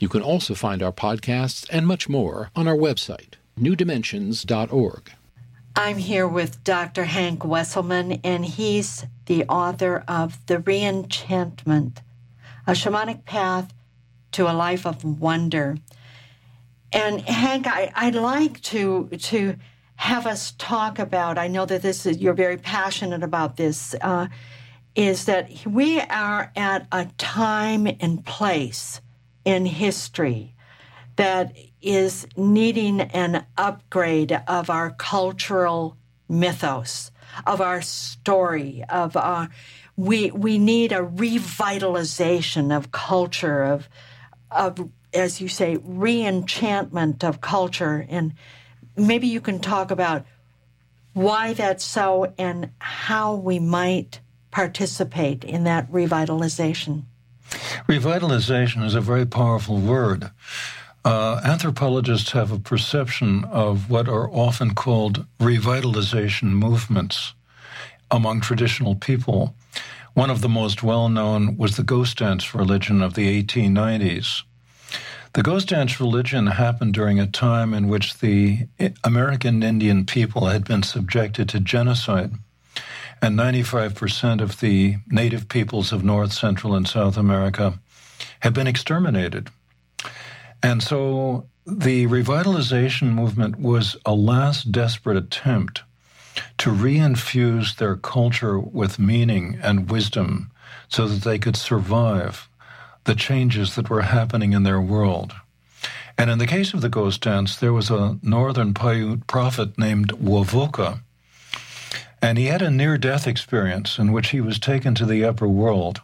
You can also find our podcasts and much more on our website, newdimensions.org. I'm here with Dr. Hank Wesselman, and he's the author of The Reenchantment, A Shamanic Path to a Life of Wonder. And Hank, I'd like to have us talk about, I know that you're very passionate about this, is that we are at a time and place in history that is needing an upgrade of our cultural mythos, of our story, of our, we need a revitalization of culture, of as you say, reenchantment of culture. And maybe you can talk about why that's so and how we might participate in that revitalization. Revitalization is a very powerful word. Anthropologists have a perception of what are often called revitalization movements among traditional people. One of the most well-known was the ghost dance religion of the 1890s. The ghost dance religion happened during a time in which the American Indian people had been subjected to genocide, and 95% of the native peoples of North, Central, and South America had been exterminated. And so the revitalization movement was a last desperate attempt to reinfuse their culture with meaning and wisdom so that they could survive the changes that were happening in their world. And in the case of the ghost dance, there was a northern Paiute prophet named Wovoka, and he had a near-death experience in which he was taken to the upper world.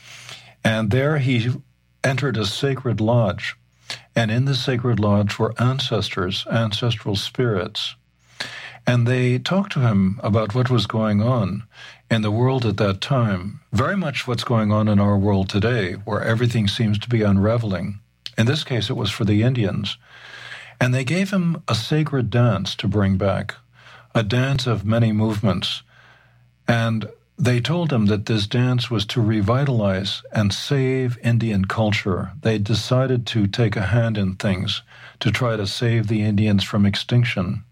And there he entered a sacred lodge, and in the sacred lodge were ancestors, ancestral spirits. And they talked to him about what was going on in the world at that time, very much what's going on in our world today, where everything seems to be unraveling. In this case, it was for the Indians. And they gave him a sacred dance to bring back, a dance of many movements. And they told him that this dance was to revitalize and save Indian culture. They decided to take a hand in things to try to save the Indians from extinction.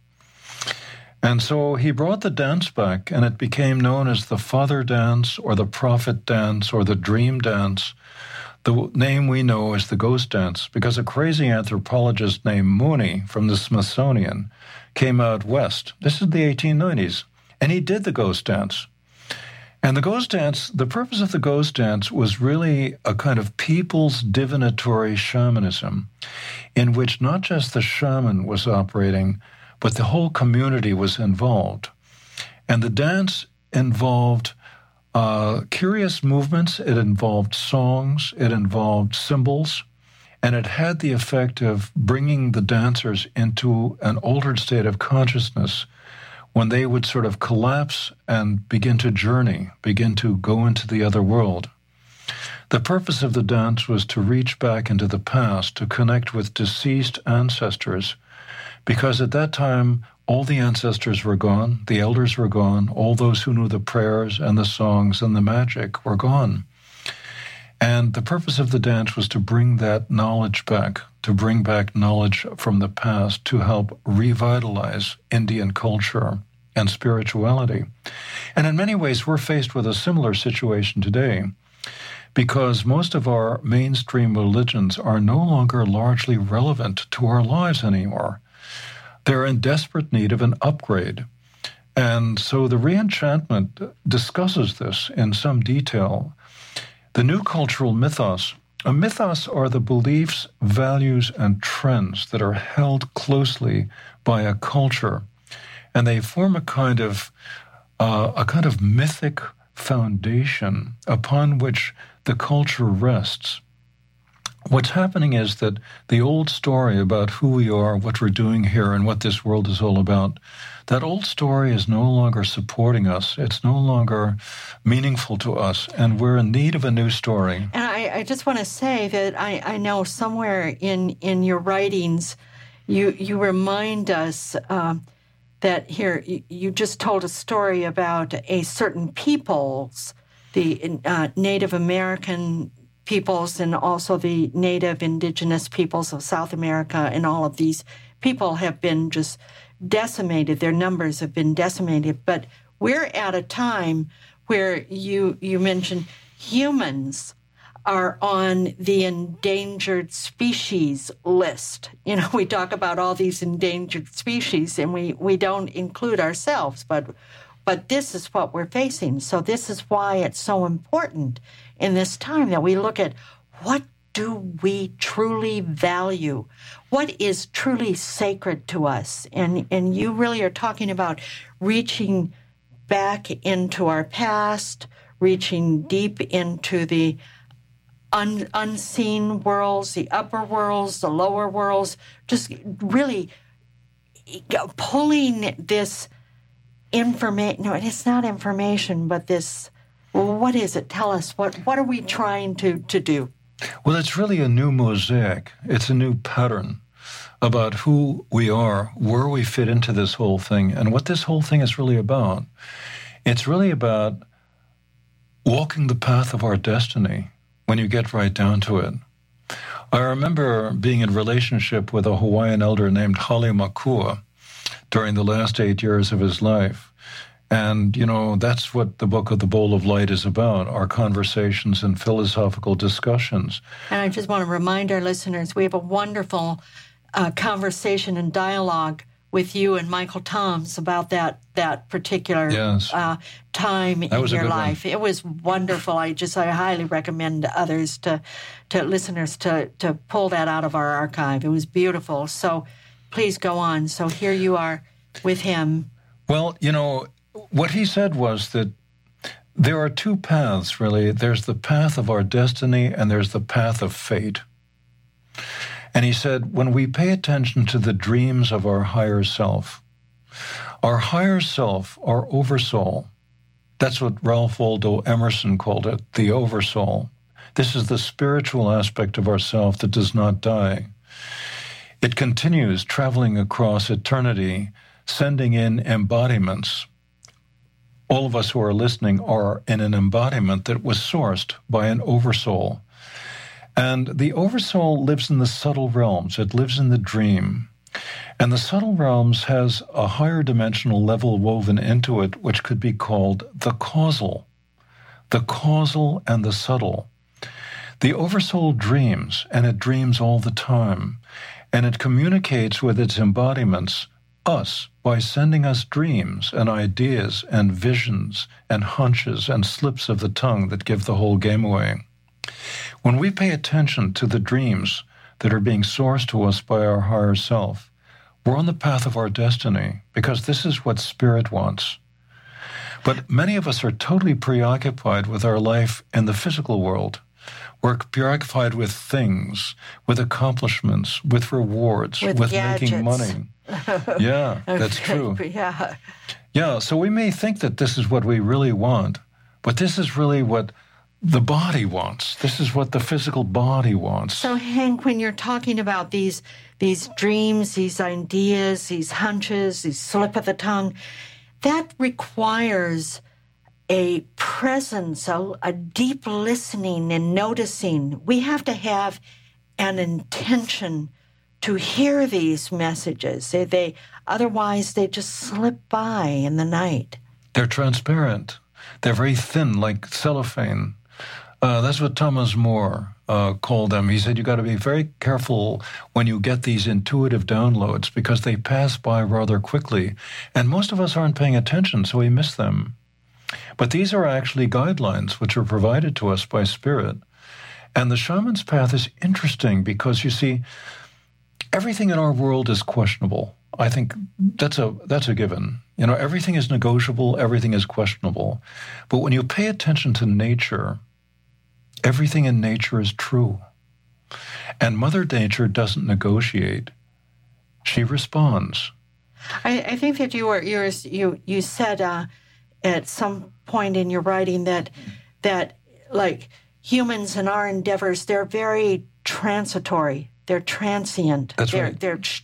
And so he brought the dance back, and it became known as the Father Dance or the Prophet Dance or the Dream Dance. The name we know is the Ghost Dance because a crazy anthropologist named Mooney from the Smithsonian came out west. This is the 1890s, and he did the Ghost Dance. And the Ghost Dance, the purpose of the Ghost Dance was really a kind of people's divinatory shamanism in which not just the shaman was operating, but the whole community was involved. And the dance involved curious movements, it involved songs, it involved symbols, and it had the effect of bringing the dancers into an altered state of consciousness when they would sort of collapse and begin to journey, begin to go into the other world. The purpose of the dance was to reach back into the past, to connect with deceased ancestors, because at that time, all the ancestors were gone, the elders were gone, all those who knew the prayers and the songs and the magic were gone. And the purpose of the dance was to bring that knowledge back, to bring back knowledge from the past to help revitalize Indian culture and spirituality. And in many ways, we're faced with a similar situation today because most of our mainstream religions are no longer largely relevant to our lives anymore. They're in desperate need of an upgrade. And so the reenchantment discusses this in some detail. The new cultural mythos. A mythos are the beliefs, values, and trends that are held closely by a culture, and they form a kind of mythic foundation upon which the culture rests. What's happening is that the old story about who we are, what we're doing here, and what this world is all about, that old story is no longer supporting us. It's no longer meaningful to us, and we're in need of a new story. And I just want to say that I know somewhere in your writings, you remind us that here, you just told a story about a certain people's, the Native American peoples and also the native indigenous peoples of South America, and all of these people have been just decimated. Their numbers have been decimated. But we're at a time where you mentioned humans are on the endangered species list. You know, we talk about all these endangered species, and we don't include ourselves, but this is what we're facing. So this is why it's so important in this time that we look at what do we truly value? What is truly sacred to us? And you really are talking about reaching back into our past, reaching deep into the unseen worlds, the upper worlds, the lower worlds, just really pulling this information. No, it's not information, but this, well, what is it? Tell us, what are we trying to do? Well, it's really a new mosaic. It's a new pattern about who we are, where we fit into this whole thing, and what this whole thing is really about. It's really about walking the path of our destiny when you get right down to it. I remember being in relationship with a Hawaiian elder named Hale Makua during the last 8 years of his life. And, you know, that's what the Book of the Bowl of Light is about, our conversations and philosophical discussions. And I just want to remind our listeners, we have a wonderful conversation and dialogue with you and Michael Toms about that particular time in your life. It was wonderful. I highly recommend others to listeners to pull that out of our archive. It was beautiful. So please go on. So here you are with him. Well, you know, what he said was that there are two paths, really. There's the path of our destiny and there's the path of fate. And he said, when we pay attention to the dreams of our higher self, our oversoul, that's what Ralph Waldo Emerson called it, the oversoul. This is the spiritual aspect of ourself that does not die. It continues traveling across eternity, sending in embodiments. All of us who are listening are in an embodiment that was sourced by an oversoul. And the oversoul lives in the subtle realms. It lives in the dream. And the subtle realms has a higher dimensional level woven into it, which could be called the causal and the subtle. The oversoul dreams, and it dreams all the time. And it communicates with its embodiments, us, by sending us dreams and ideas and visions and hunches and slips of the tongue that give the whole game away. When we pay attention to the dreams that are being sourced to us by our higher self, we're on the path of our destiny, because this is what Spirit wants. But many of us are totally preoccupied with our life in the physical world. We're preoccupied with things, with accomplishments, with rewards, with making money. Yeah, that's true. Yeah, so we may think that this is what we really want, but this is really what the body wants. This is what the physical body wants. So, Hank, when you're talking about these dreams, these ideas, these hunches, these slip of the tongue, that requires a presence, a deep listening and noticing. We have to have an intention to hear these messages. Otherwise, they just slip by in the night. They're transparent. They're very thin, like cellophane. That's what Thomas More called them. He said you got to be very careful when you get these intuitive downloads, because they pass by rather quickly. And most of us aren't paying attention, so we miss them. But these are actually guidelines which are provided to us by Spirit. And the shaman's path is interesting because, you see, everything in our world is questionable. I think that's a given. You know, everything is negotiable, everything is questionable. But when you pay attention to nature, everything in nature is true. And Mother Nature doesn't negotiate. She responds. I think that you said at some point in your writing that like humans and our endeavors, they're very transitory. They're transient. That's right.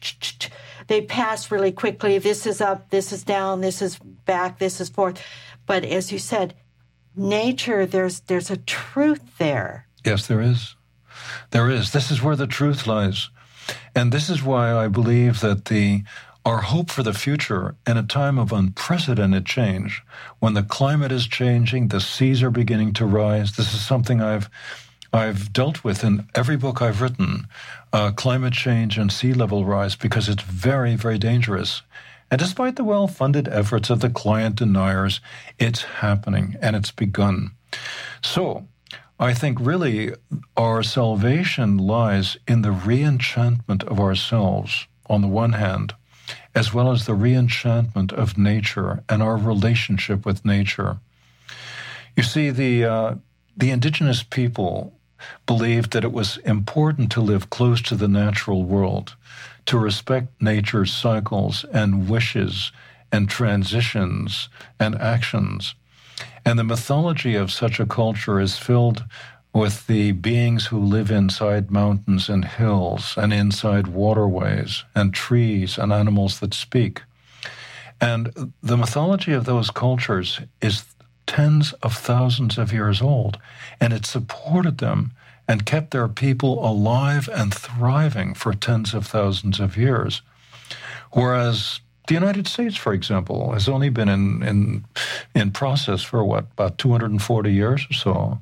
They pass really quickly. This is up, this is down, this is back, this is forth. But as you said, nature, there's a truth there. Yes, there is. There is. This is where the truth lies. And this is why I believe that our hope for the future in a time of unprecedented change, when the climate is changing, the seas are beginning to rise. This is something I've dealt with in every book I've written, climate change and sea level rise, because it's very, very dangerous. And despite the well-funded efforts of the client deniers, it's happening, and it's begun. So I think really our salvation lies in the re-enchantment of ourselves, on the one hand, as well as the re-enchantment of nature and our relationship with nature. You see, the indigenous people believed that it was important to live close to the natural world, to respect nature's cycles and wishes and transitions and actions. And the mythology of such a culture is filled with the beings who live inside mountains and hills and inside waterways and trees and animals that speak. And the mythology of those cultures is tens of thousands of years old, and it supported them and kept their people alive and thriving for tens of thousands of years. Whereas the United States, for example, has only been in process for, about 240 years or so.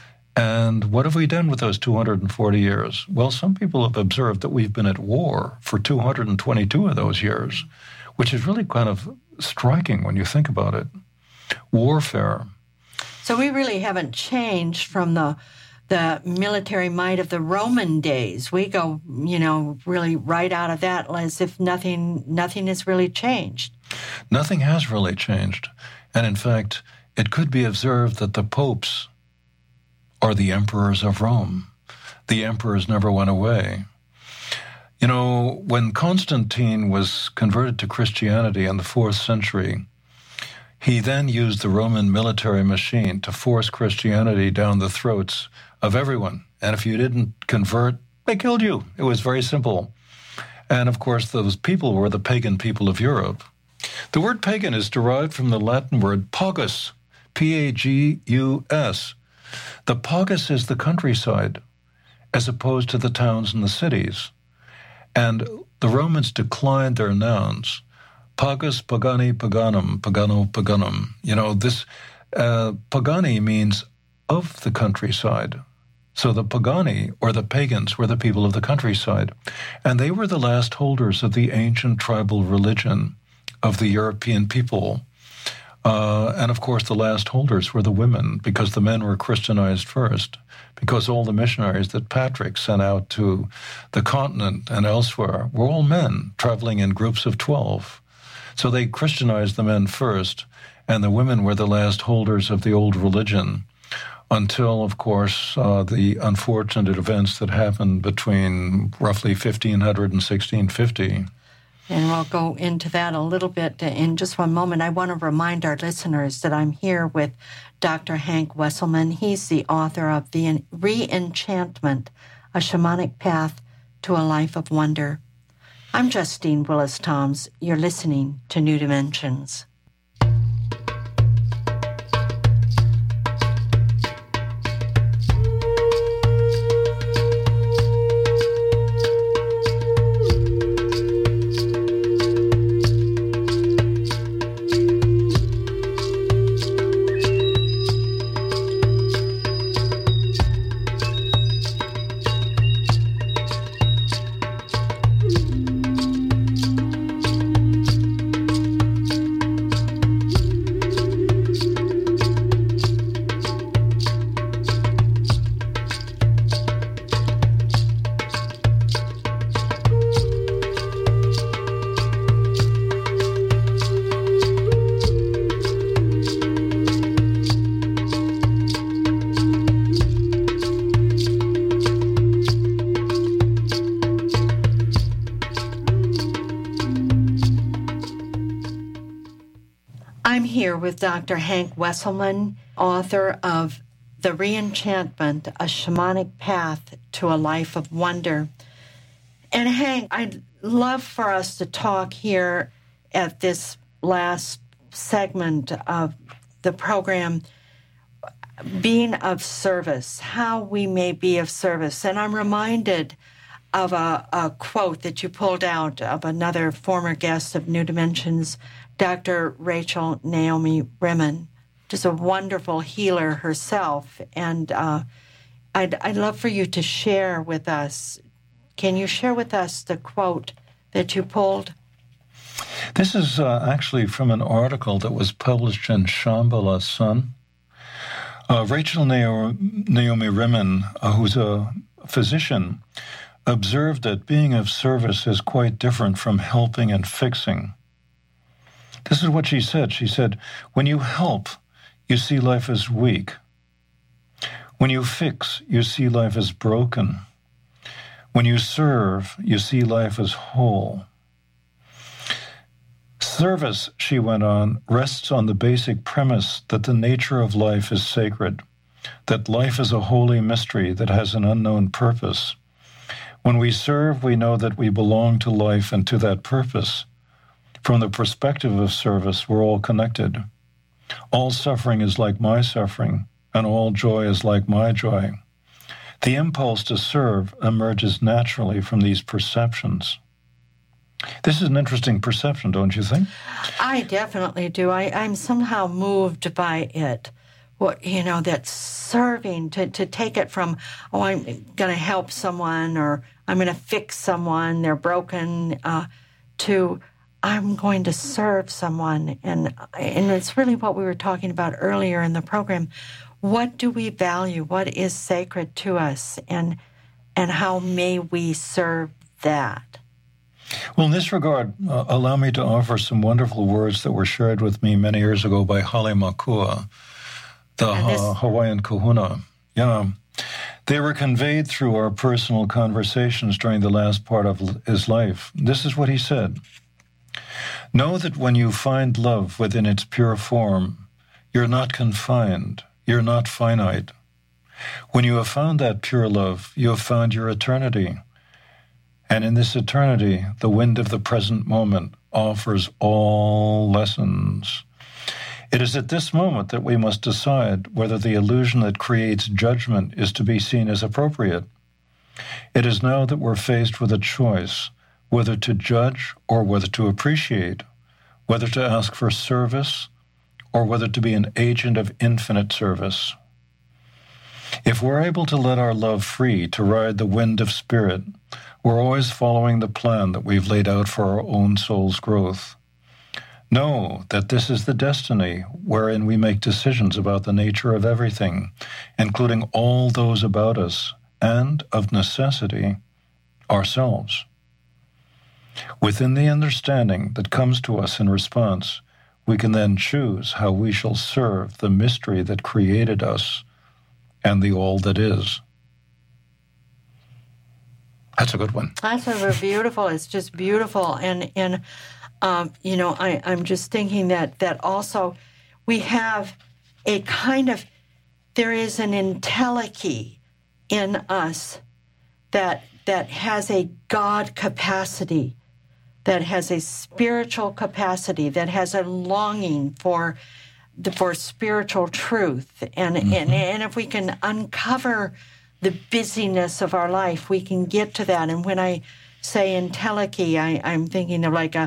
And what have we done with those 240 years? Well, some people have observed that we've been at war for 222 of those years, which is really kind of striking when you think about it. Warfare. So we really haven't changed from the military might of the Roman days. We go, really right out of that as if nothing has really changed. Nothing has really changed. And in fact, it could be observed that the popes are the emperors of Rome. The emperors never went away. When Constantine was converted to Christianity in the 4th century, he then used the Roman military machine to force Christianity down the throats of everyone. And if you didn't convert, they killed you. It was very simple. And of course, those people were the pagan people of Europe. The word pagan is derived from the Latin word pagus, P-A-G-U-S. The pagus is the countryside, as opposed to the towns and the cities. And the Romans declined their nouns. Pagus, pagani, paganum, pagano, paganum. This pagani means of the countryside. So the pagani, or the pagans, were the people of the countryside. And they were the last holders of the ancient tribal religion of the European people. And of course, the last holders were the women, because the men were Christianized first, because all the missionaries that Patrick sent out to the continent and elsewhere were all men traveling in groups of 12. So they Christianized the men first, and the women were the last holders of the old religion, until, of course, the unfortunate events that happened between roughly 1500 and 1650. And we'll go into that a little bit in just one moment. I want to remind our listeners that I'm here with Dr. Hank Wesselman. He's the author of The Re-Enchantment, A Shamanic Path to a Life of Wonder. I'm Justine Willis-Toms. You're listening to New Dimensions. I'm here with Dr. Hank Wesselman, author of The Re-Enchantment, A Shamanic Path to a Life of Wonder. And Hank, I'd love for us to talk here at this last segment of the program being of service, how we may be of service. And I'm reminded of a quote that you pulled out of another former guest of New Dimensions, Dr. Rachel Naomi Remen, just a wonderful healer herself. And I'd love for you to share with us. Can you share with us the quote that you pulled? This is actually from an article that was published in Shambhala Sun. Rachel Naomi Remen, who's a physician, observed that being of service is quite different from helping and fixing. This is what she said. She said, when you help, you see life as weak. When you fix, you see life as broken. When you serve, you see life as whole. Service, she went on, rests on the basic premise that the nature of life is sacred, that life is a holy mystery that has an unknown purpose. When we serve, we know that we belong to life and to that purpose. From the perspective of service, we're all connected. All suffering is like my suffering, and all joy is like my joy. The impulse to serve emerges naturally from these perceptions. This is an interesting perception, don't you think? I definitely do. I'm somehow moved by it. That serving, to take it from, I'm going to help someone or I'm going to fix someone, they're broken, to I'm going to serve someone. And it's really what we were talking about earlier in the program. What do we value? What is sacred to us? And how may we serve that? Well, in this regard, allow me to offer some wonderful words that were shared with me many years ago by Hale Makua, the Hawaiian kahuna. Yeah. They were conveyed through our personal conversations during the last part of his life. This is what he said. Know that when you find love within its pure form, you're not confined, you're not finite. When you have found that pure love, you have found your eternity. And in this eternity, the wind of the present moment offers all lessons. It is at this moment that we must decide whether the illusion that creates judgment is to be seen as appropriate. It is now that we're faced with a choice, whether to judge or whether to appreciate, whether to ask for service or whether to be an agent of infinite service. If we're able to let our love free to ride the wind of spirit, we're always following the plan that we've laid out for our own soul's growth. Know that this is the destiny wherein we make decisions about the nature of everything, including all those about us, and, of necessity, ourselves. Within the understanding that comes to us in response, we can then choose how we shall serve the mystery that created us and the all that is. That's a good one. That's beautiful. It's just beautiful. And I'm just thinking that also we have a kind of, there is an entelechy in us that has a God capacity, that has a spiritual capacity, that has a longing for spiritual truth. And if we can uncover the busyness of our life, we can get to that. And when I say entelechy, I'm thinking of like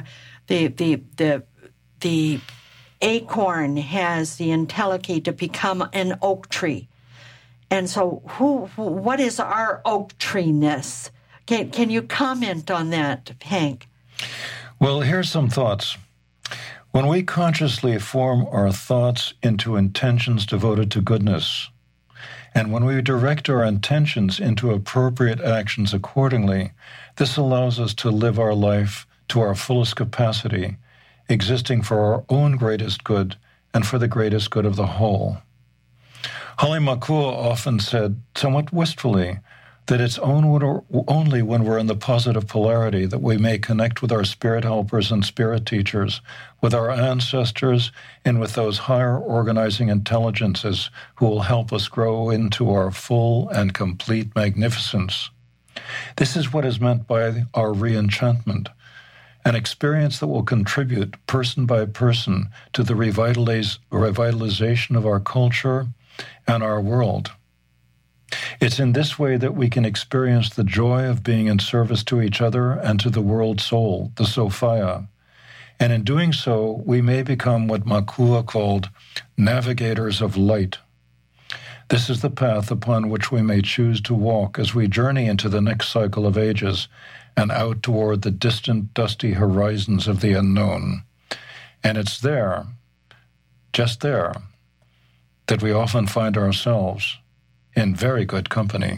the acorn has the entelechy to become an oak tree. And so what is our oak tree-ness? Can you comment on that, Hank? Well, here's some thoughts. When we consciously form our thoughts into intentions devoted to goodness, and when we direct our intentions into appropriate actions accordingly, this allows us to live our life to our fullest capacity, existing for our own greatest good and for the greatest good of the whole. Hale Makua often said, somewhat wistfully, that it's only when we're in the positive polarity that we may connect with our spirit helpers and spirit teachers, with our ancestors, and with those higher organizing intelligences who will help us grow into our full and complete magnificence. This is what is meant by our re-enchantment, an experience that will contribute person by person to the revitalization of our culture, and our world. It's in this way that we can experience the joy of being in service to each other and to the world soul, the Sophia. And in doing so, we may become what Makua called navigators of light. This is the path upon which we may choose to walk as we journey into the next cycle of ages and out toward the distant, dusty horizons of the unknown. And it's there, just there, that we often find ourselves in very good company.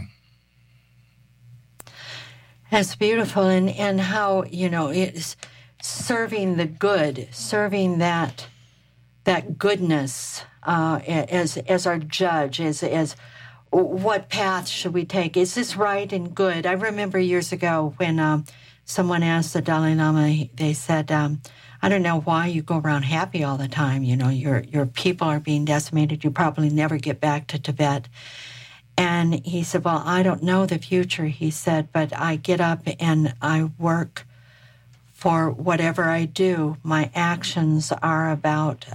That's beautiful, and how, it's serving the good, serving that goodness as our judge, as what path should we take? Is this right and good? I remember years ago when someone asked the Dalai Lama, they said, I don't know why you go around happy all the time. Your people are being decimated. You probably never get back to Tibet. And he said, well, I don't know the future, he said, but I get up and I work for whatever I do. My actions are about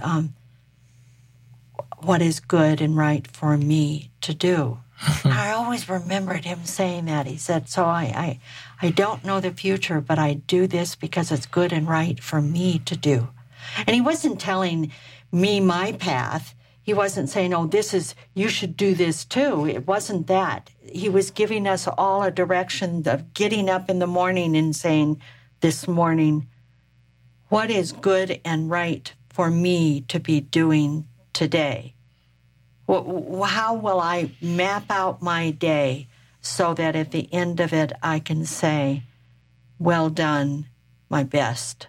what is good and right for me to do. I always remembered him saying that. He said, so I don't know the future, but I do this because it's good and right for me to do. And he wasn't telling me my path. He wasn't saying, you should do this too. It wasn't that. He was giving us all a direction of getting up in the morning and saying, this morning, what is good and right for me to be doing today? How will I map out my day so that at the end of it I can say, well done, my best?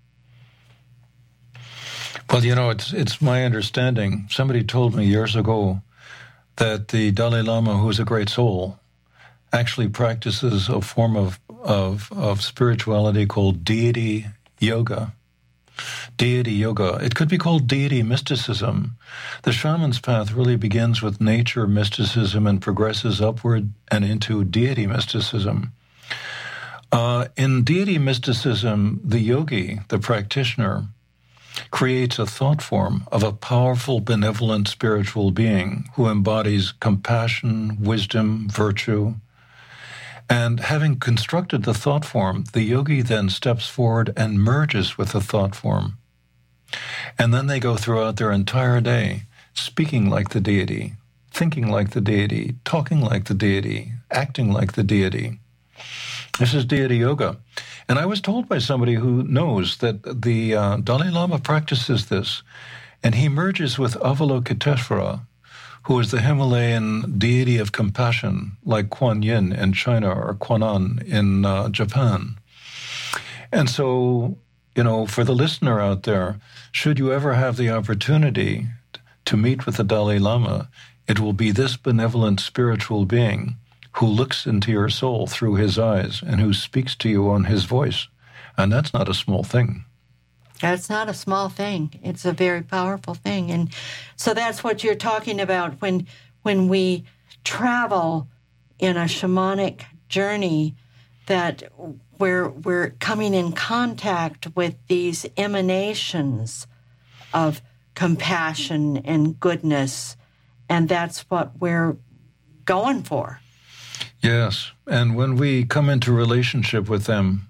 Well, it's my understanding. Somebody told me years ago that the Dalai Lama, who is a great soul, actually practices a form of spirituality called deity yoga. Deity yoga. It could be called deity mysticism. The shaman's path really begins with nature mysticism and progresses upward and into deity mysticism. In deity mysticism, the yogi, the practitioner, creates a thought form of a powerful, benevolent spiritual being who embodies compassion, wisdom, virtue. And having constructed the thought form, the yogi then steps forward and merges with the thought form. And then they go throughout their entire day speaking like the deity, thinking like the deity, talking like the deity, acting like the deity. This is deity yoga. And I was told by somebody who knows that the Dalai Lama practices this, and he merges with Avalokiteshvara, who is the Himalayan deity of compassion, like Kuan Yin in China or Kwanan in Japan. And so, for the listener out there, should you ever have the opportunity to meet with the Dalai Lama, it will be this benevolent spiritual being who looks into your soul through his eyes and who speaks to you on his voice. And that's not a small thing. That's not a small thing. It's a very powerful thing. And so that's what you're talking about when we travel in a shamanic journey, that we're coming in contact with these emanations of compassion and goodness, and that's what we're going for. Yes, and when we come into relationship with them,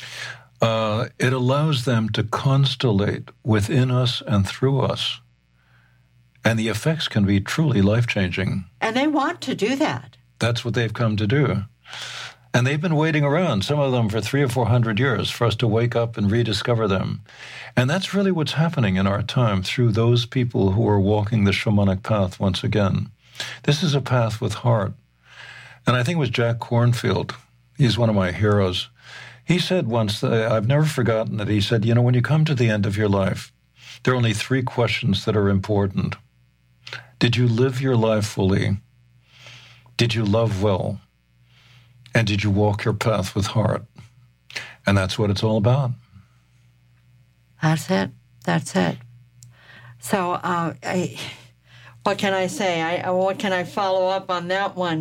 it allows them to constellate within us and through us. And the effects can be truly life-changing. And they want to do that. That's what they've come to do. And they've been waiting around, some of them for 300 or 400 years, for us to wake up and rediscover them. And that's really what's happening in our time through those people who are walking the shamanic path once again. This is a path with heart. And I think it was Jack Kornfield. He's one of my heroes. He said once, I've never forgotten it, he said, when you come to the end of your life, there are only 3 questions that are important. Did you live your life fully? Did you love well? And did you walk your path with heart? And that's what it's all about. That's it. That's it. So what can I say? What can I follow up on that one?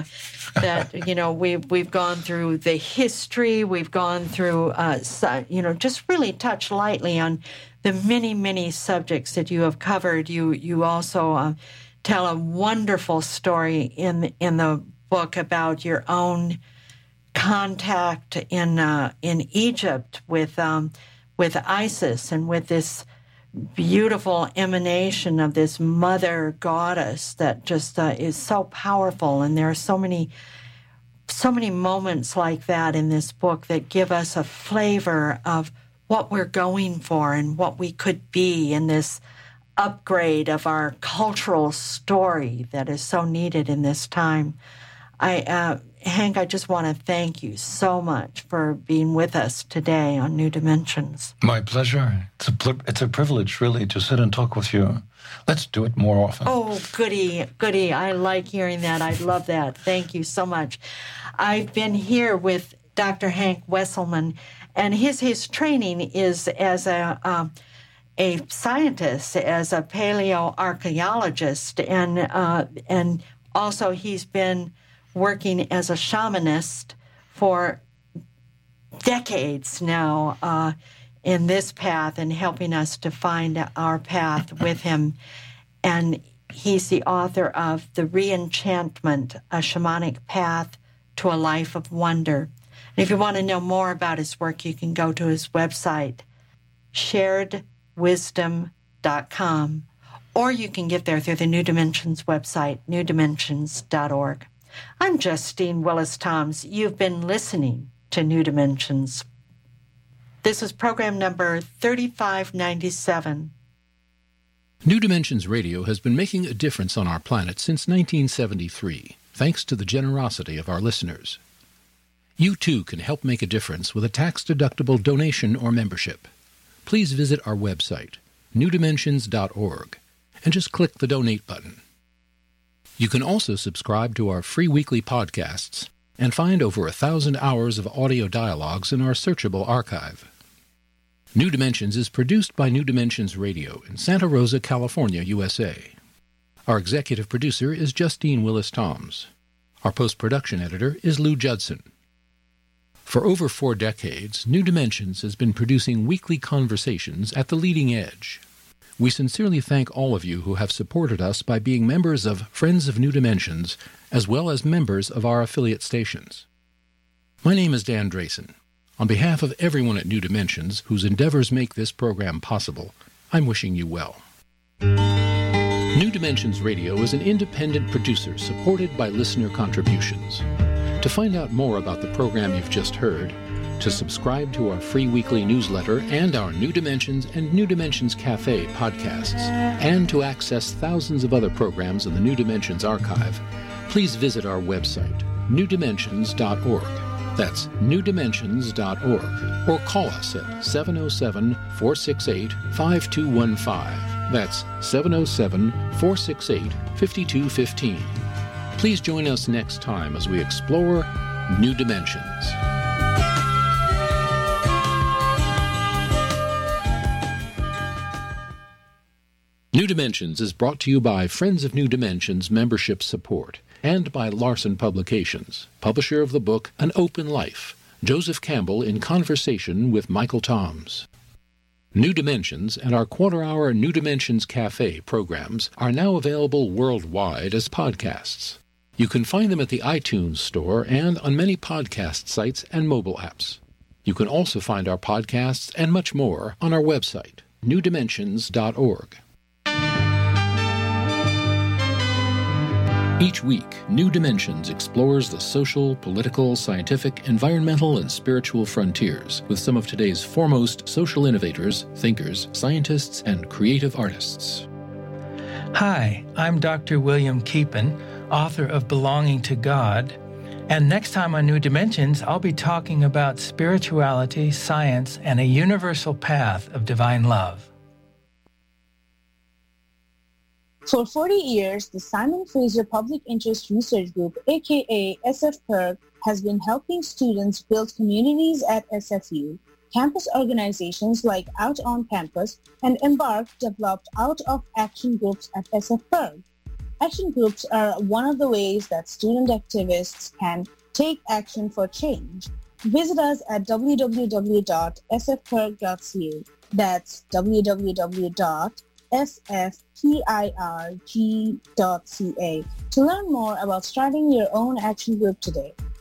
That, we've gone through the history. We've gone through, just really touch lightly on the many, many subjects that you have covered. You also tell a wonderful story in the book about your own contact in Egypt with Isis and with this beautiful emanation of this mother goddess that just is so powerful. And there are so many moments like that in this book that give us a flavor of what we're going for and what we could be in this upgrade of our cultural story that is so needed in this time. Hank, I just want to thank you so much for being with us today on New Dimensions. My pleasure. It's a privilege, really, to sit and talk with you. Let's do it more often. Oh, goody. I like hearing that. I love that. Thank you so much. I've been here with Dr. Hank Wesselman, and his training is as a scientist, as a paleoarchaeologist, and also he's been working as a shamanist for decades now in this path and helping us to find our path with him. And he's the author of The Reenchantment, A Shamanic Path to a Life of Wonder. And if you want to know more about his work, you can go to his website, sharedwisdom.com, or you can get there through the New Dimensions website, newdimensions.org. I'm Justine Willis-Toms. You've been listening to New Dimensions. This is program number 3597. New Dimensions Radio has been making a difference on our planet since 1973, thanks to the generosity of our listeners. You too can help make a difference with a tax-deductible donation or membership. Please visit our website, newdimensions.org, and just click the donate button. You can also subscribe to our free weekly podcasts and find over 1,000 hours of audio dialogues in our searchable archive. New Dimensions is produced by New Dimensions Radio in Santa Rosa, California, USA. Our executive producer is Justine Willis-Toms. Our post-production editor is Lou Judson. For over 4 decades, New Dimensions has been producing weekly conversations at the leading edge. We sincerely thank all of you who have supported us by being members of Friends of New Dimensions, as well as members of our affiliate stations. My name is Dan Drayson. On behalf of everyone at New Dimensions, whose endeavors make this program possible, I'm wishing you well. New Dimensions Radio is an independent producer supported by listener contributions. To find out more about the program you've just heard, to subscribe to our free weekly newsletter and our New Dimensions and New Dimensions Cafe podcasts, and to access thousands of other programs in the New Dimensions archive, please visit our website, newdimensions.org. That's newdimensions.org. Or call us at 707-468-5215. That's 707-468-5215. Please join us next time as we explore New Dimensions. New Dimensions is brought to you by Friends of New Dimensions membership support and by Larson Publications, publisher of the book An Open Life, Joseph Campbell in conversation with Michael Toms. New Dimensions and our quarter-hour New Dimensions Cafe programs are now available worldwide as podcasts. You can find them at the iTunes Store and on many podcast sites and mobile apps. You can also find our podcasts and much more on our website, newdimensions.org. Each week, New Dimensions explores the social, political, scientific, environmental, and spiritual frontiers with some of today's foremost social innovators, thinkers, scientists, and creative artists. Hi, I'm Dr. William Keepan, author of Belonging to God, and next time on New Dimensions, I'll be talking about spirituality, science, and a universal path of divine love. For 40 years, the Simon Fraser Public Interest Research Group, aka SF-PIRG, has been helping students build communities at SFU. Campus organizations like Out on Campus and Embark developed out-of-action groups at SF-PIRG. Action groups are one of the ways that student activists can take action for change. Visit us at www.sfpirg.ca. That's www.sfpirg.ca. sfpirg.ca to learn more about starting your own action group today.